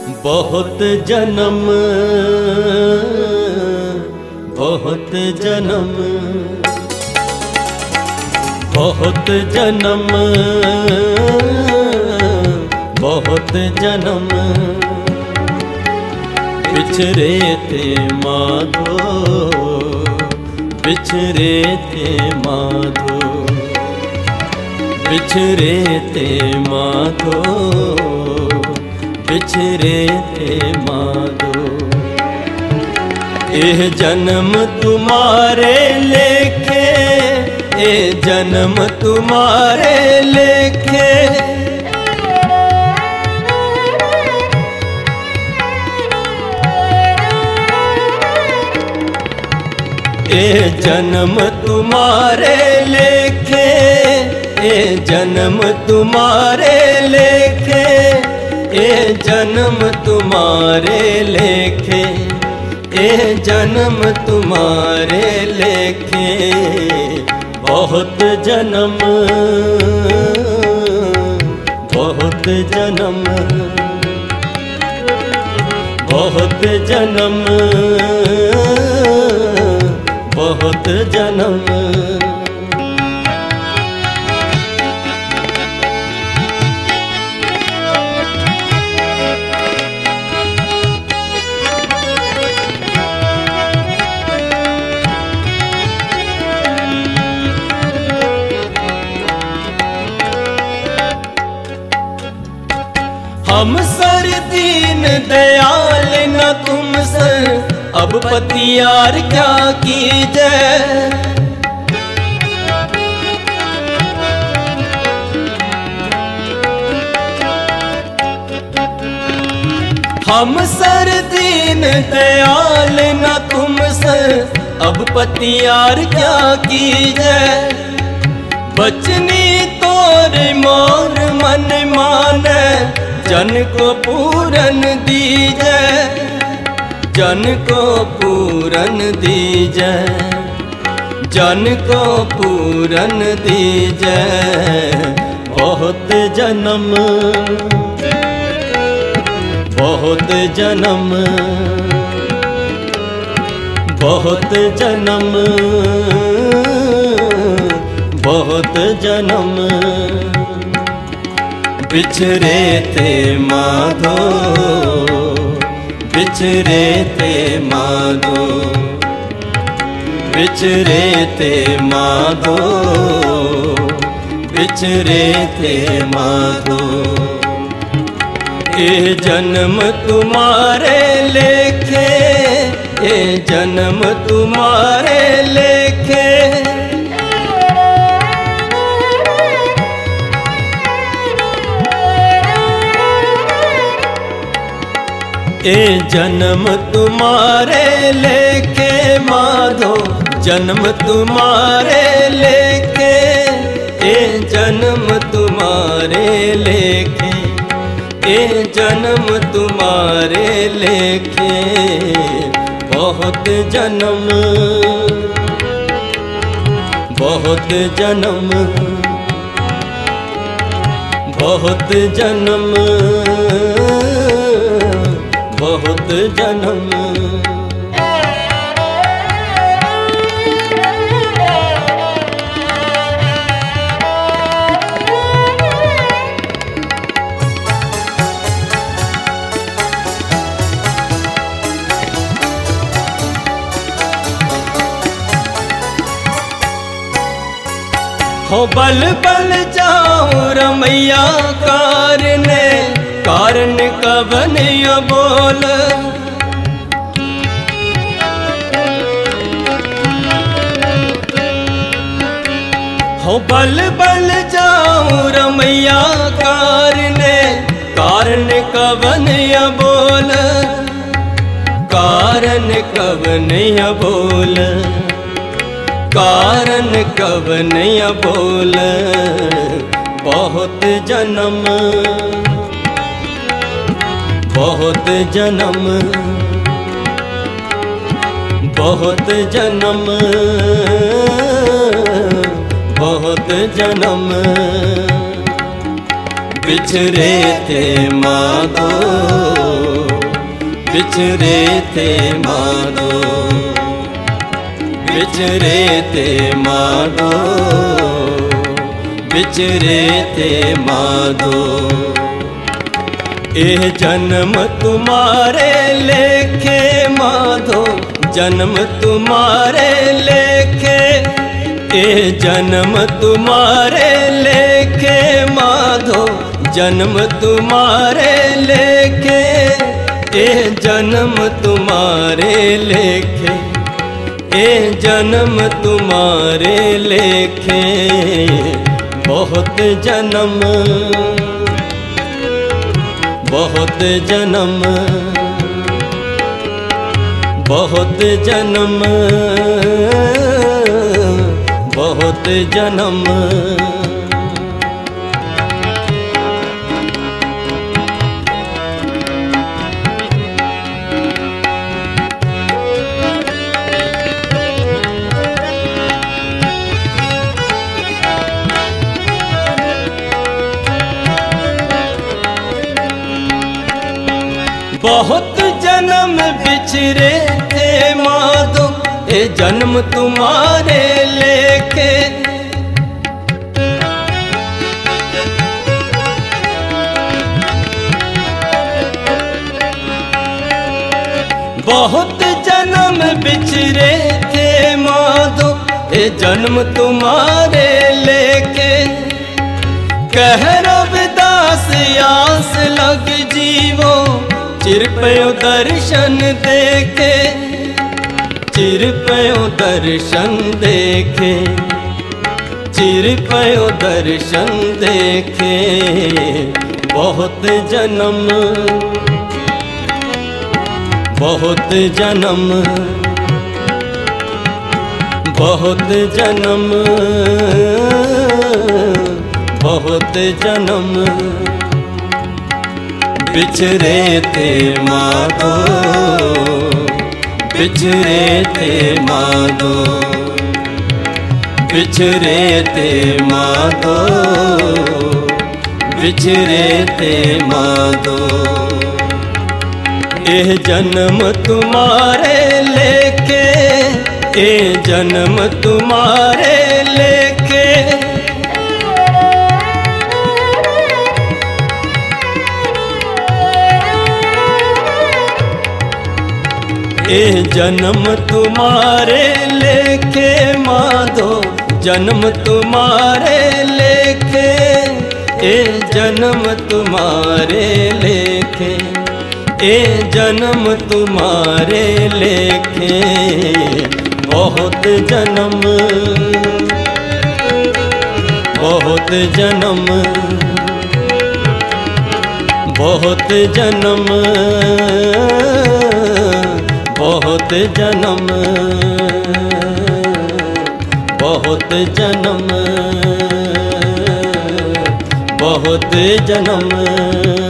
बहुत जन्म बहुत जन्म बहुत जन्म बहुत जन्म बिछड़े थे माधो बिछड़े थे माधो बिछड़े थे माधो बिछड़े थे माधो। एह जन्म तुम्हारे लेखे ए जन्म तुम्हारे लेखे ए जन्म तुम्हारे लेखे ए जन्म तुम्हारे लेखे ए जन्म तुम्हारे लेखे ए जन्म तुम्हारे लेखे। बहुत जन्म बहुत जन्म बहुत जन्म बहुत जन्म। हम सर दीन दयाल न तुम सर अब पतियार क्या कीजे। हम सर दीन दयाल न तुम सर अब पतियार क्या कीजे। बचनी तोर मोर मन माने जन को पूरन दीजे जन को पूरन दीजे जन को पूरन दीजे। बहुत जन्म बहुत जन्म बहुत जन्म बहुत जन्म बिछड़े थे माधो बिछड़े थे माधो बिछड़े थे माधो बिछड़े थे माधो। ए जन्म तुम्हारे लेखे ए जन्म तुम्हारे लेखे ए जन्म तुम्हारे लेके माधो जन्म तुम्हारे लेके ए जन्म तुम्हारे लेके ए जन्म तुम्हारे लेके। बहुत जन्म बहुत जन्म बहुत जन्म बहुत जन्म। हो बल बल जाऊं रमैया कारण कवन बोल। हो बल बल जाऊं रमैया कारण कवन बोल कारण कवन बोल कारण कवन बोल। बहुत जन्म बहुत जन्म बहुत जन्म बहुत जन्म बिछड़े थे माधो, बिछड़े थे माधो, बिछड़े थे माधो, बिछड़े थे माधो। ए जन्म तुम्हारे लेखे माधो, जन्म तुम्हारे लेखे, ए जन्म तुम्हारे लेखे माधो, जन्म तुम्हारे लेखे, ए जन्म तुम्हारे लेखे, ए जन्म तुम्हारे लेखे। बहुत जन्म, बहुत जन्म, बहुत जन्म, बहुत जन्म। बहुत जन्म बिछड़े थे माधो, ए जन्म तुम्हारे लेके। बहुत जन्म बिछड़े थे माधो, ए जन्म तुम्हारे लेके। कह रविदास आस लग जीवो, चिर पयो दर्शन देखे, चिर पयो दर्शन देखे, चिर पयो दर्शन देखे। बहुत जन्म, बहुत जन्म, बहुत जन्म, बहुत जन्म। बिछड़े थे माधो, बिछड़े थे माधो, बिछड़े थे माधो, बिछड़े थे माधो। ए जन्म तुम्हारे लेके, ए जन्म तुम्हारे लेके। ए जन्म तुम्हारे लेखे माधो, जन्म तुम्हारे लेखे, ए जन्म तुम्हारे लेखे, ए जन्म तुम्हारे लेखे। बहुत जन्म, बहुत जन्म, बहुत जन्म, बहुत जन्म, बहुत जन्म, बहुत जन्म।